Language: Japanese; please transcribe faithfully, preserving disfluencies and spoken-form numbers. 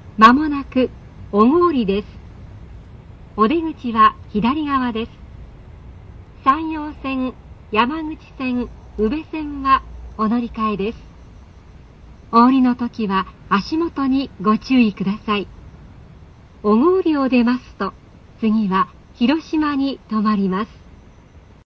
まもなく小郡です。お出口は左側です。山陽線、山口線、宇部線はお乗り換えです。お降りの時は足元にご注意ください。小郡を出ますと、次は広島に停まります。